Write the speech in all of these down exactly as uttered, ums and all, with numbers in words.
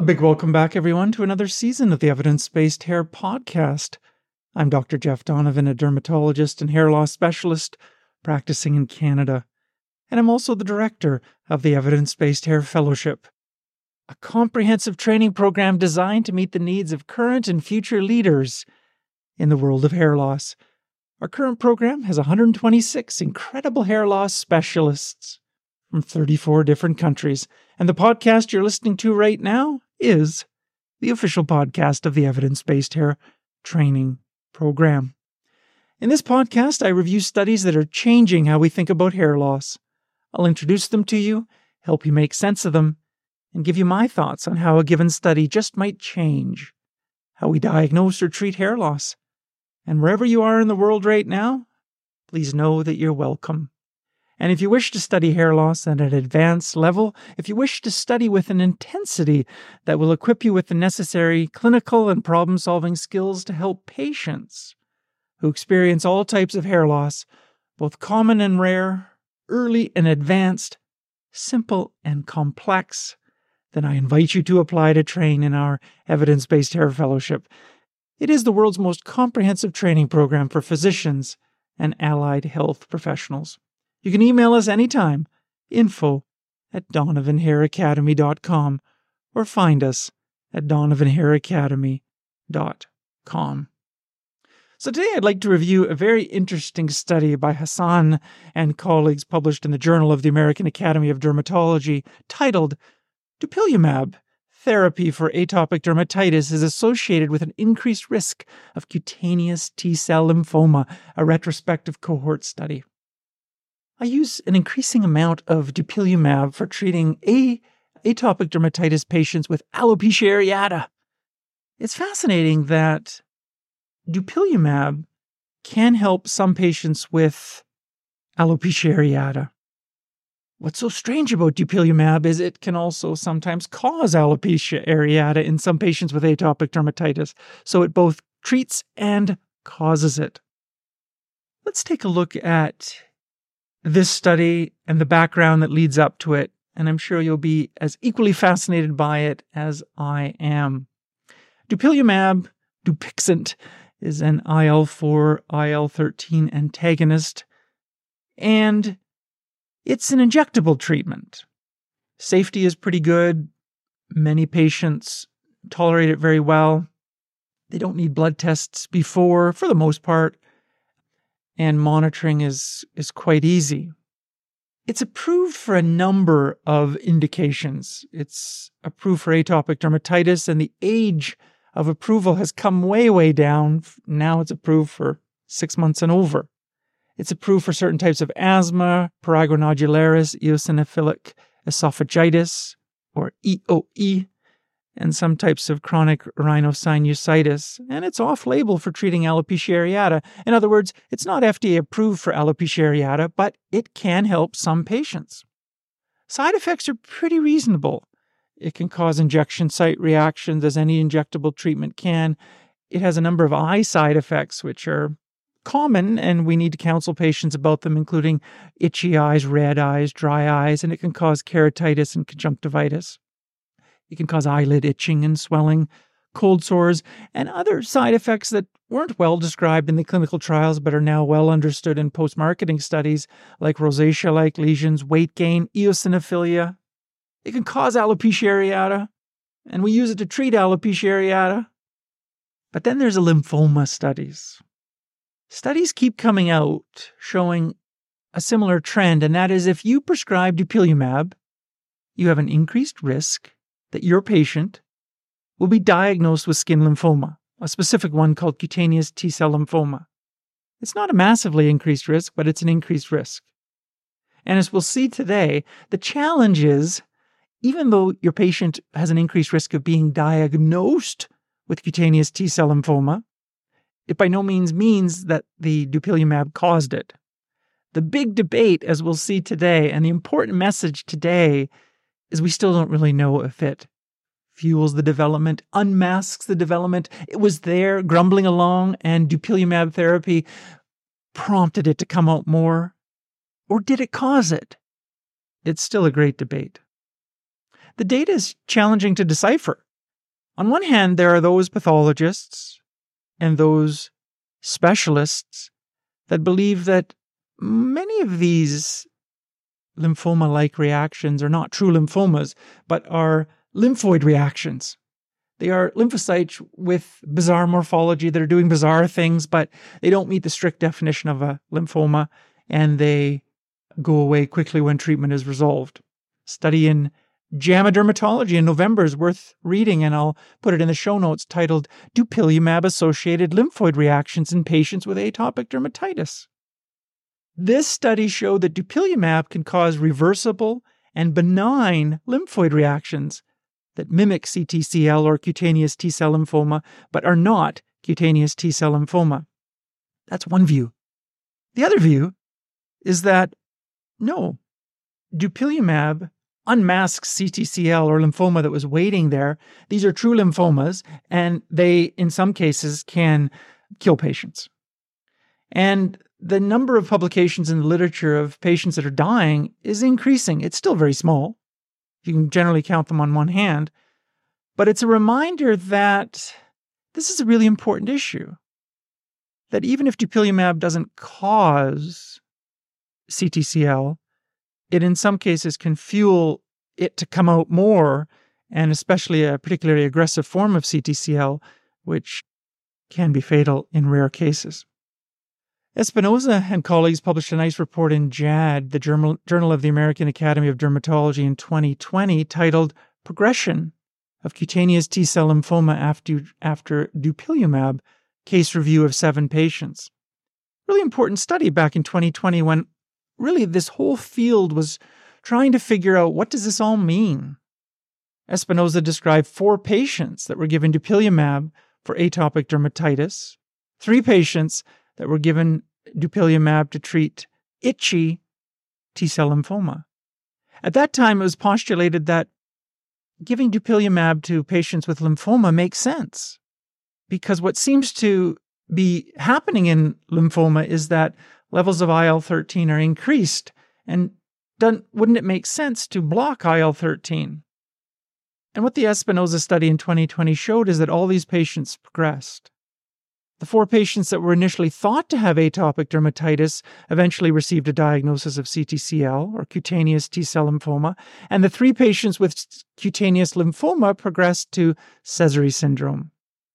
A big welcome back, everyone, to another season of the Evidence-Based Hair Podcast. I'm Doctor Jeff Donovan, a dermatologist and hair loss specialist practicing in Canada. And I'm also the director of the Evidence-Based Hair Fellowship, a comprehensive training program designed to meet the needs of current and future leaders in the world of hair loss. Our current program has one hundred twenty-six incredible hair loss specialists from thirty-four different countries. And the podcast you're listening to right now is the official podcast of the Evidence-Based Hair Training Program. In this podcast, I review studies that are changing how we think about hair loss. I'll introduce them to you, help you make sense of them, and give you my thoughts on how a given study just might change how we diagnose or treat hair loss. And wherever you are in the world right now, please know that you're welcome. And if you wish to study hair loss at an advanced level, if you wish to study with an intensity that will equip you with the necessary clinical and problem-solving skills to help patients who experience all types of hair loss, both common and rare, early and advanced, simple and complex, then I invite you to apply to train in our Evidence-Based Hair Fellowship. It is the world's most comprehensive training program for physicians and allied health professionals. You can email us anytime, info at donovan hair academy dot com, or find us at donovan hair academy dot com. So today I'd like to review a very interesting study by Hassan and colleagues published in the Journal of the American Academy of Dermatology titled Dupilumab Therapy for Atopic Dermatitis is Associated with an Increased Risk of Cutaneous T-Cell Lymphoma, a retrospective cohort study. I use an increasing amount of dupilumab for treating a atopic dermatitis patients with alopecia areata. It's fascinating that dupilumab can help some patients with alopecia areata. What's so strange about dupilumab is it can also sometimes cause alopecia areata in some patients with atopic dermatitis, so it both treats and causes it. Let's take a look at this study and the background that leads up to it, and I'm sure you'll be as equally fascinated by it as I am. Dupilumab, Dupixent, is an I L four, I L thirteen antagonist, and it's an injectable treatment. Safety is pretty good. Many patients tolerate it very well. They don't need blood tests before, for the most part, and monitoring is, is quite easy. It's approved for a number of indications. It's approved for atopic dermatitis, and the age of approval has come way, way down. Now it's approved for six months and over. It's approved for certain types of asthma, prurigo nodularis, eosinophilic esophagitis, or E O E, and some types of chronic rhinosinusitis, and it's off-label for treating alopecia areata. In other words, it's not F D A approved for alopecia areata, but it can help some patients. Side effects are pretty reasonable. It can cause injection site reactions, as any injectable treatment can. It has a number of eye side effects, which are common, and we need to counsel patients about them, including itchy eyes, red eyes, dry eyes, and it can cause keratitis and conjunctivitis. It can cause eyelid itching and swelling, cold sores, and other side effects that weren't well described in the clinical trials but are now well understood in post-marketing studies, like rosacea-like lesions, weight gain, eosinophilia. It can cause alopecia areata, and we use it to treat alopecia areata. But then there's the lymphoma studies. Studies keep coming out showing a similar trend, and that is if you prescribe dupilumab, you have an increased risk that your patient will be diagnosed with skin lymphoma, a specific one called cutaneous T-cell lymphoma. It's not a massively increased risk, but it's an increased risk. And as we'll see today, the challenge is, even though your patient has an increased risk of being diagnosed with cutaneous T-cell lymphoma, it by no means means that the dupilumab caused it. The big debate, as we'll see today, and the important message today, is we still don't really know if it fuels the development, unmasks the development. It was there grumbling along, and dupilumab therapy prompted it to come out more. Or did it cause it? It's still a great debate. The data is challenging to decipher. On one hand, there are those pathologists and those specialists that believe that many of these lymphoma-like reactions are not true lymphomas, but are lymphoid reactions. They are lymphocytes with bizarre morphology that are doing bizarre things, but they don't meet the strict definition of a lymphoma, and they go away quickly when treatment is resolved. Study in JAMA Dermatology in November is worth reading, and I'll put it in the show notes, titled Dupilumab-Associated Lymphoid Reactions in Patients with Atopic Dermatitis. This study showed that dupilumab can cause reversible and benign lymphoid reactions that mimic C T C L or cutaneous T-cell lymphoma, but are not cutaneous T-cell lymphoma. That's one view. The other view is that, no, dupilumab unmasks C T C L or lymphoma that was waiting there. These are true lymphomas, and they, in some cases, can kill patients. And the number of publications in the literature of patients that are dying is increasing. It's still very small. You can generally count them on one hand. But it's a reminder that this is a really important issue. That even if dupilumab doesn't cause C T C L, it in some cases can fuel it to come out more, and especially a particularly aggressive form of C T C L, which can be fatal in rare cases. Espinoza and colleagues published a nice report in J A D, the Journal, Journal of the American Academy of Dermatology, in twenty twenty, titled Progression of Cutaneous T-Cell Lymphoma After, after Dupilumab, Case Review of Seven Patients. Really important study back in twenty twenty when really this whole field was trying to figure out, what does this all mean? Espinoza described four patients that were given dupilumab for atopic dermatitis, three patients that were given dupilumab to treat itchy T-cell lymphoma. At that time, it was postulated that giving dupilumab to patients with lymphoma makes sense, because what seems to be happening in lymphoma is that levels of I L thirteen are increased, and doesn't, wouldn't it make sense to block I L thirteen? And what the Espinoza study in twenty twenty showed is that all these patients progressed. The four patients that were initially thought to have atopic dermatitis eventually received a diagnosis of C T C L, or cutaneous T-cell lymphoma, and the three patients with cutaneous lymphoma progressed to Sézary syndrome,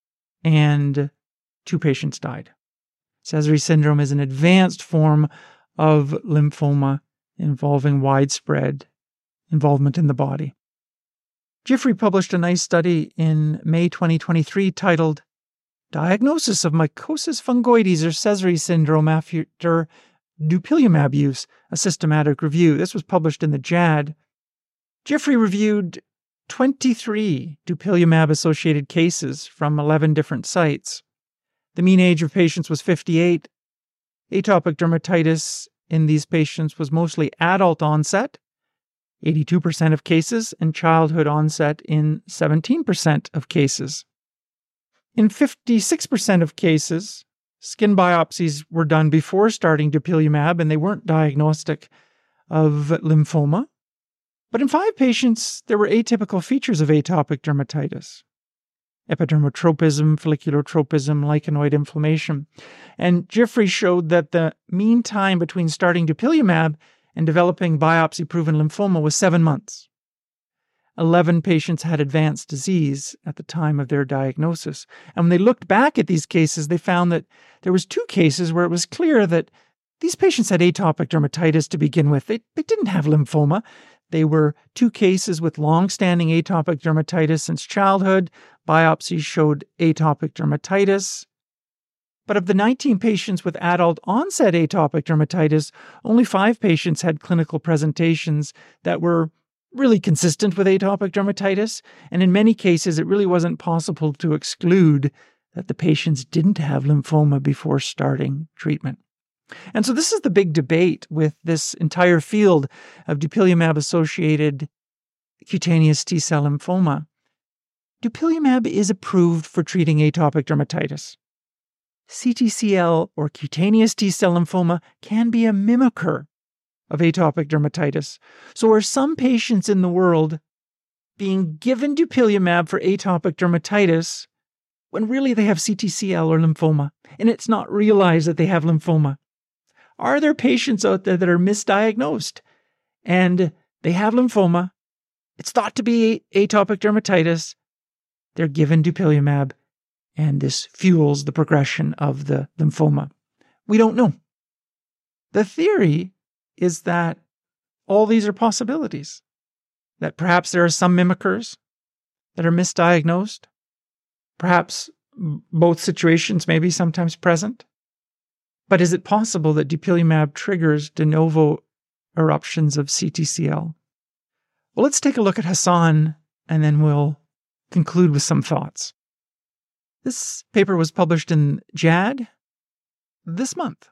and two patients died. Sézary syndrome is an advanced form of lymphoma involving widespread involvement in the body. Jeffrey published a nice study in May twenty twenty-three titled Diagnosis of Mycosis Fungoides or Sézary Syndrome After Dupilumab Use, a Systematic Review. This was published in the J A D. Jeffrey reviewed twenty-three dupilumab-associated cases from eleven different sites. The mean age of patients was fifty-eight. Atopic dermatitis in these patients was mostly adult onset, eighty-two percent of cases, and childhood onset in seventeen percent of cases. In fifty-six percent of cases, skin biopsies were done before starting dupilumab, and they weren't diagnostic of lymphoma. But in five patients, there were atypical features of atopic dermatitis: epidermotropism, folliculotropism, lichenoid inflammation. And Jeffrey showed that the mean time between starting dupilumab and developing biopsy-proven lymphoma was seven months. Eleven patients had advanced disease at the time of their diagnosis. And when they looked back at these cases, they found that there was two cases where it was clear that these patients had atopic dermatitis to begin with. They, they didn't have lymphoma. They were two cases with long-standing atopic dermatitis since childhood. Biopsies showed atopic dermatitis. But of the nineteen patients with adult-onset atopic dermatitis, only five patients had clinical presentations that were really consistent with atopic dermatitis, and in many cases it really wasn't possible to exclude that the patients didn't have lymphoma before starting treatment. And so this is the big debate with this entire field of dupilumab-associated cutaneous T-cell lymphoma. Dupilumab is approved for treating atopic dermatitis. C T C L, or cutaneous T-cell lymphoma, can be a mimicker of atopic dermatitis. So where some patients in the world being given dupilumab for atopic dermatitis when really they have C T C L or lymphoma, and it's not realized that they have lymphoma? Are there patients out there that are misdiagnosed and they have lymphoma? It's thought to be atopic dermatitis. They're given dupilumab, and this fuels the progression of the lymphoma. We don't know. The theory is that all these are possibilities, that perhaps there are some mimickers that are misdiagnosed. Perhaps both situations may be sometimes present. But is it possible that dupilumab triggers de novo eruptions of C T C L? Well, let's take a look at Hassan, and then we'll conclude with some thoughts. This paper was published in J A D this month.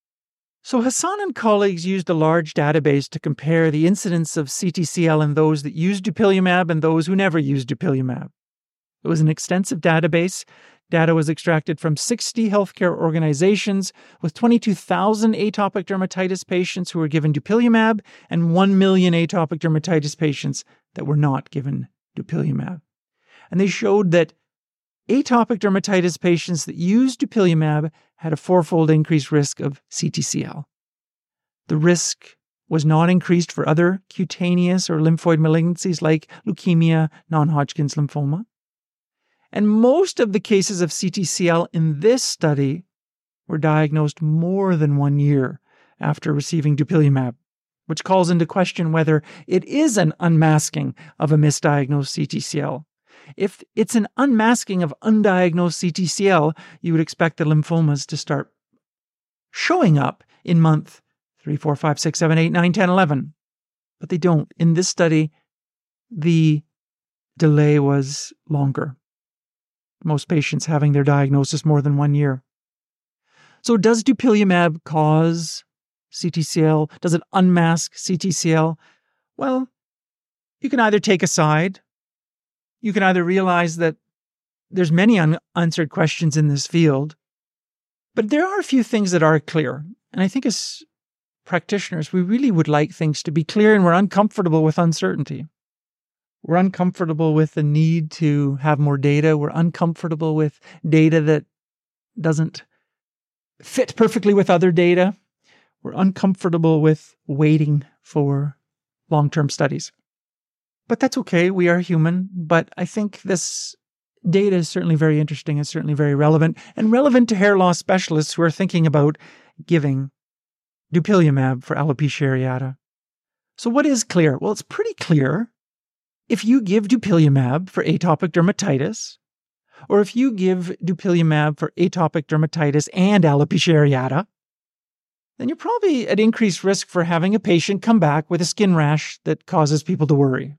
So Hassan and colleagues used a large database to compare the incidence of C T C L in those that used dupilumab and those who never used dupilumab. It was an extensive database. Data was extracted from sixty healthcare organizations with twenty-two thousand atopic dermatitis patients who were given dupilumab and one million atopic dermatitis patients that were not given dupilumab. And they showed that atopic dermatitis patients that used dupilumab had a fourfold increased risk of C T C L. The risk was not increased for other cutaneous or lymphoid malignancies like leukemia, non-Hodgkin's lymphoma. And most of the cases of C T C L in this study were diagnosed more than one year after receiving dupilumab, which calls into question whether it is an unmasking of a misdiagnosed C T C L. If it's an unmasking of undiagnosed C T C L, you would expect the lymphomas to start showing up in month three, four, five, six, seven, eight, nine, ten, eleven. But they don't. In this study, the delay was longer. Most patients having their diagnosis more than one year. So does dupilumab cause C T C L? Does it unmask C T C L? Well, you can either take a side. You can either realize that there's many unanswered questions in this field, but there are a few things that are clear. And I think as practitioners, we really would like things to be clear, and we're uncomfortable with uncertainty. We're uncomfortable with the need to have more data. We're uncomfortable with data that doesn't fit perfectly with other data. We're uncomfortable with waiting for long-term studies. But that's okay. We are human. But I think this data is certainly very interesting and certainly very relevant, and relevant to hair loss specialists who are thinking about giving dupilumab for alopecia areata. So what is clear? Well, it's pretty clear. If you give dupilumab for atopic dermatitis, or if you give dupilumab for atopic dermatitis and alopecia areata, then you're probably at increased risk for having a patient come back with a skin rash that causes people to worry.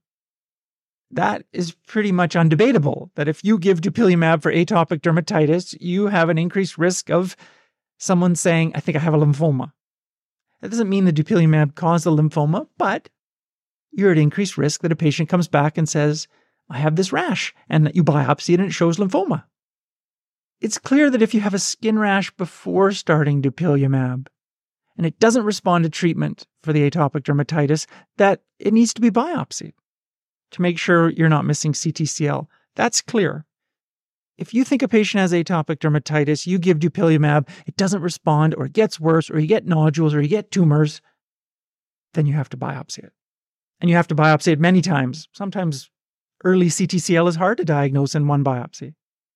That is pretty much undebatable, that if you give dupilumab for atopic dermatitis, you have an increased risk of someone saying, I think I have a lymphoma. That doesn't mean the dupilumab caused the lymphoma, but you're at increased risk that a patient comes back and says, I have this rash, and that you biopsy it and it shows lymphoma. It's clear that if you have a skin rash before starting dupilumab, and it doesn't respond to treatment for the atopic dermatitis, that it needs to be biopsied to make sure you're not missing C T C L. That's clear. If you think a patient has atopic dermatitis, you give dupilumab, it doesn't respond, or it gets worse, or you get nodules, or you get tumors, then you have to biopsy it. And you have to biopsy it many times. Sometimes early C T C L is hard to diagnose in one biopsy.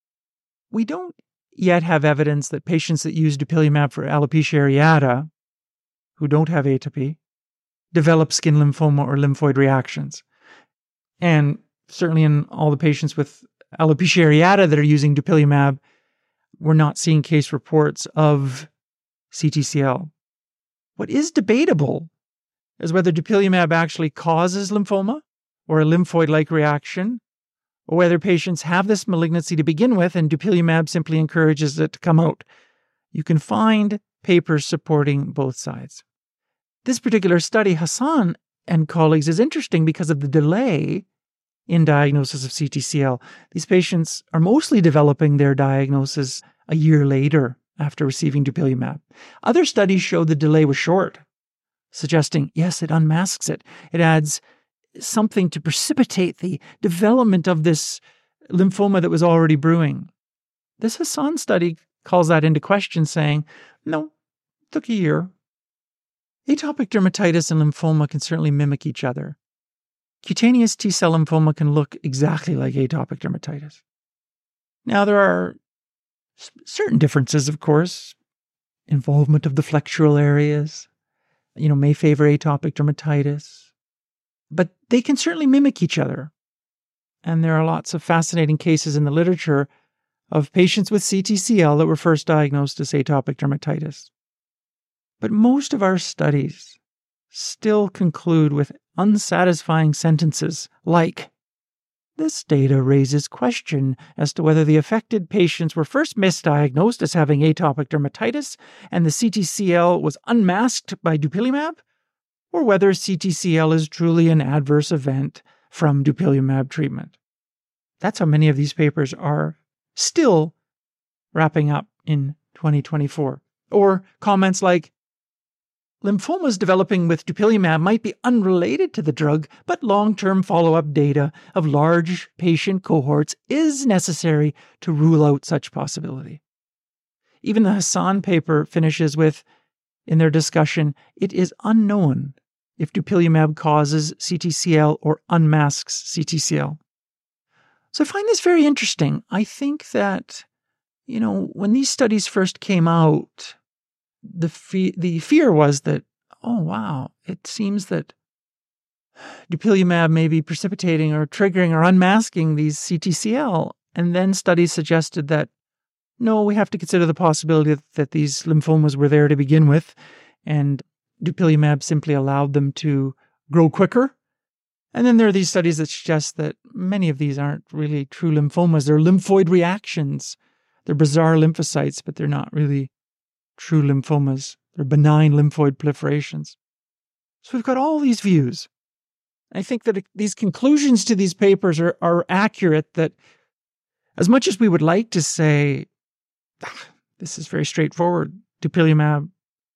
We don't yet have evidence that patients that use dupilumab for alopecia areata, who don't have atopy, develop skin lymphoma or lymphoid reactions. And certainly in all the patients with alopecia areata that are using dupilumab, we're not seeing case reports of C T C L. What is debatable is whether dupilumab actually causes lymphoma or a lymphoid-like reaction, or whether patients have this malignancy to begin with and dupilumab simply encourages it to come out. You can find papers supporting both sides. This particular study, Hassan and colleagues, is interesting because of the delay in diagnosis of C T C L. These patients are mostly developing their diagnosis a year later after receiving dupilumab. Other studies show the delay was short, suggesting, yes, it unmasks it. It adds something to precipitate the development of this lymphoma that was already brewing. This Hassan study calls that into question, saying, no, it took a year. Atopic dermatitis and lymphoma can certainly mimic each other. Cutaneous T-cell lymphoma can look exactly like atopic dermatitis. Now, there are certain differences, of course. Involvement of the flexural areas, you know, may favor atopic dermatitis. But they can certainly mimic each other. And there are lots of fascinating cases in the literature of patients with C T C L that were first diagnosed as atopic dermatitis. But most of our studies still conclude with unsatisfying sentences like, this data raises question as to whether the affected patients were first misdiagnosed as having atopic dermatitis and the C T C L was unmasked by dupilumab, or whether C T C L is truly an adverse event from dupilumab treatment. That's how many of these papers are still wrapping up in twenty twenty-four. Or comments like, lymphomas developing with dupilumab might be unrelated to the drug, but long-term follow-up data of large patient cohorts is necessary to rule out such possibility. Even the Hassan paper finishes with, in their discussion, it is unknown if dupilumab causes C T C L or unmasks C T C L. So I find this very interesting. I think that, you know, when these studies first came out, the fe- the fear was that, oh, wow, it seems that dupilumab may be precipitating or triggering or unmasking these C T C L. And then studies suggested that, no, we have to consider the possibility that, that these lymphomas were there to begin with, and dupilumab simply allowed them to grow quicker. And then there are these studies that suggest that many of these aren't really true lymphomas. They're lymphoid reactions. They're bizarre lymphocytes, but they're not really true lymphomas. They're benign lymphoid proliferations. So we've got all these views. I think that these conclusions to these papers are, are accurate, that as much as we would like to say, ah, this is very straightforward, dupilumab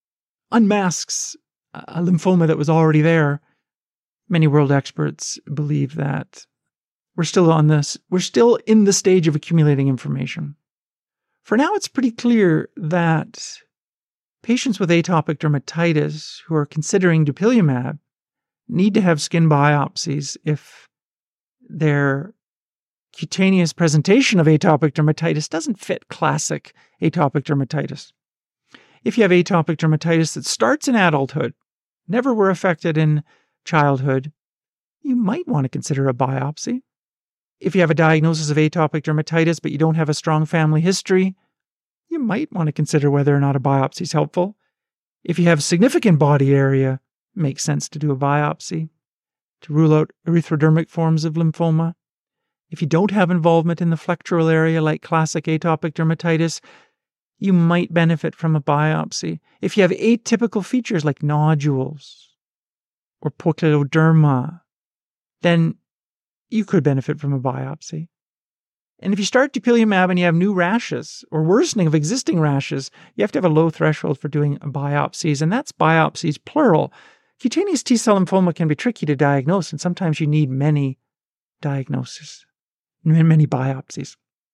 unmasks a lymphoma that was already there, many world experts believe that we're still on this, we're still in the stage of accumulating information. For now, it's pretty clear that patients with atopic dermatitis who are considering dupilumab need to have skin biopsies if their cutaneous presentation of atopic dermatitis doesn't fit classic atopic dermatitis. If you have atopic dermatitis that starts in adulthood, never were affected in childhood, you might want to consider a biopsy. If you have a diagnosis of atopic dermatitis but you don't have a strong family history, you might want to consider whether or not a biopsy is helpful. If you have significant body area, it makes sense to do a biopsy to rule out erythrodermic forms of lymphoma. If you don't have involvement in the flexural area like classic atopic dermatitis, you might benefit from a biopsy. If you have atypical features like nodules or poikiloderma, then you could benefit from a biopsy. And if you start dupilumab and you have new rashes or worsening of existing rashes, you have to have a low threshold for doing biopsies, and that's biopsies plural. Cutaneous T-cell lymphoma can be tricky to diagnose, and sometimes you need many diagnoses, many biopsies.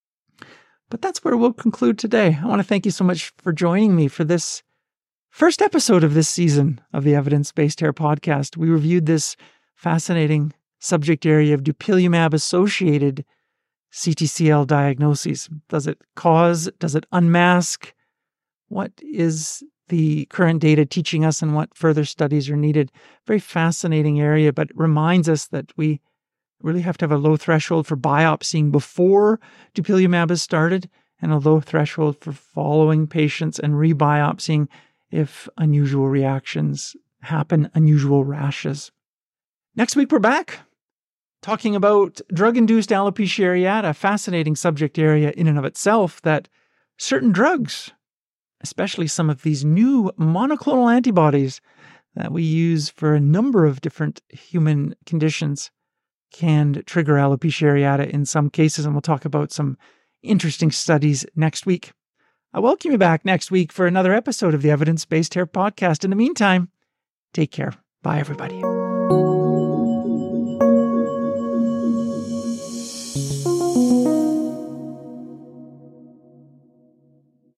But that's where we'll conclude today. I want to thank you so much for joining me for this first episode of this season of the Evidence-Based Hair Podcast. We reviewed this fascinating subject area of dupilumab-associated C T C L diagnoses. Does it cause? Does it unmask? What is the current data teaching us, and what further studies are needed? Very fascinating area, but it reminds us that we really have to have a low threshold for biopsying before dupilumab is started, and a low threshold for following patients and rebiopsying if unusual reactions happen, unusual rashes. Next week, we're back talking about drug-induced alopecia areata, a fascinating subject area in and of itself, that certain drugs, especially some of these new monoclonal antibodies that we use for a number of different human conditions, can trigger alopecia areata in some cases, and we'll talk about some interesting studies next week. I welcome you back next week for another episode of the Evidence-Based Hair Podcast. In the meantime, take care. Bye, everybody.